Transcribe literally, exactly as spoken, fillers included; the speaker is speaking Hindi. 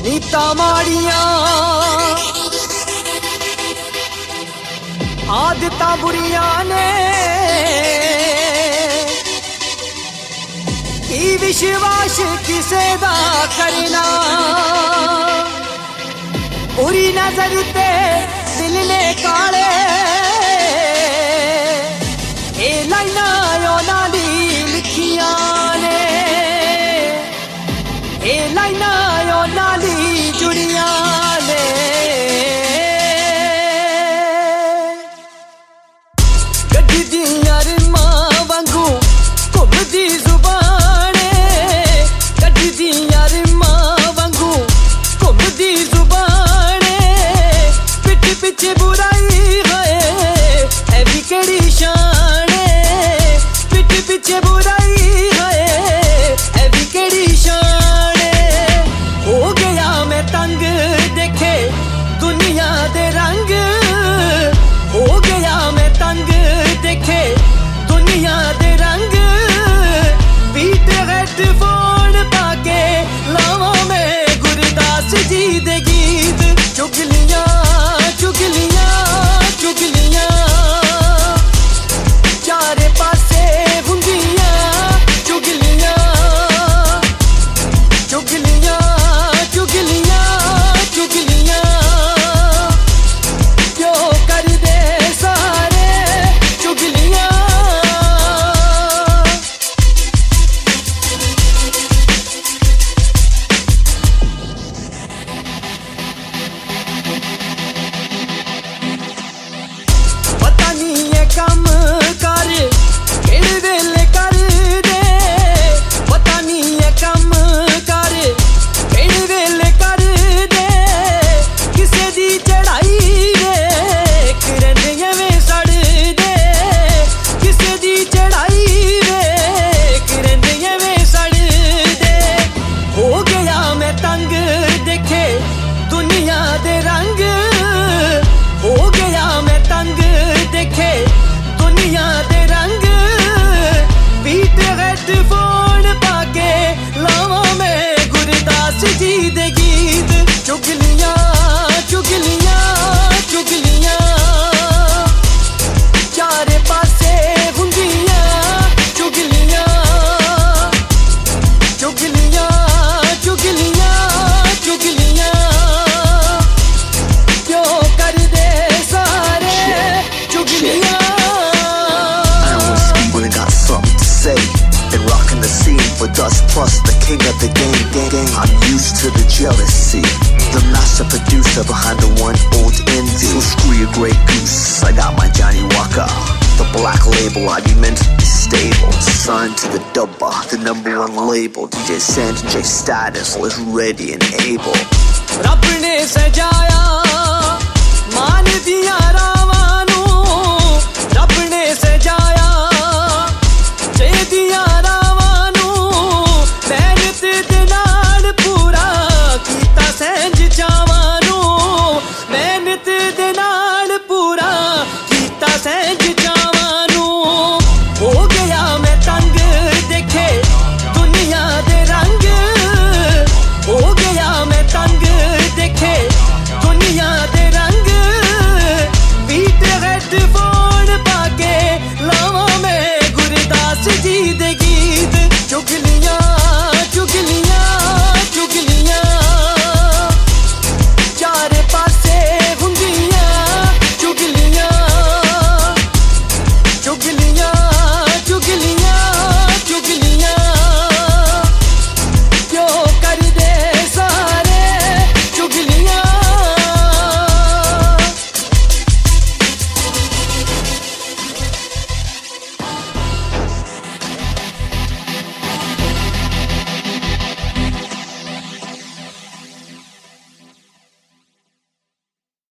नीता माड़िया आदतां बुरिया ने की विश्वास किसे दा करना बुरी नजर ते दिल ने काले ए लाइना योना दी लिखिया ने ए लाइना योना दी जुड़िया ने गड्डी दियां रिमां वांगू घुमदी जुबान गड्डी दियां रिमां वांगू घुमदी जुबान पिठ पिछे बुराई है ऐ भी केड़ी शान पिठ पिछे बुराई है ऐ भी केड़ी शान हो गया मैं तंग देखे दुनिया दे रंग हो गया मैं तंग देखे दुनिया दे रंग बीट हेडफोन पाके लावा मैं गुरदास जी दे गीत चुगलियां चुगलियां चुगलियां चारे पासे हुंदियां चुगलियां चुगलियां चुगलियां चुगलियां क्यों कर दे सारे चुगलियां पता नहीं ये कम कर केड़े वेले कर दे पता नहीं ये कम कर केड़े वेले कर दे किसे दी चढ़ाई देख रंदियां में सड़ दे किसे दी चढ़ाई देख रंदियां में सड़ दे हो गया मैं तंग देखे दुनिया दे रंग हो गया मैं तंग देखे दुनिया दे रंग बीट हेडफोन पाके लावा मैं गुरदास जी दे गीत चुगलियां चुगलियां चुगलियां चारे पासे हुंदियां चुगलियां चुगलियां चुगलियां चुगलियां क्यों कर दे सारे चुगलियां Been rocking the scene with us plus the king of the game, game, game. I'm used to the jealousy, the master producer behind the one old envy. So screw your Grey Goose, I got my Johnny Walker, the black label. I be mentally stable, signed to the dubba, the number one label. D J Sands and J Status is ready and able. रब ने सजाया मान दिया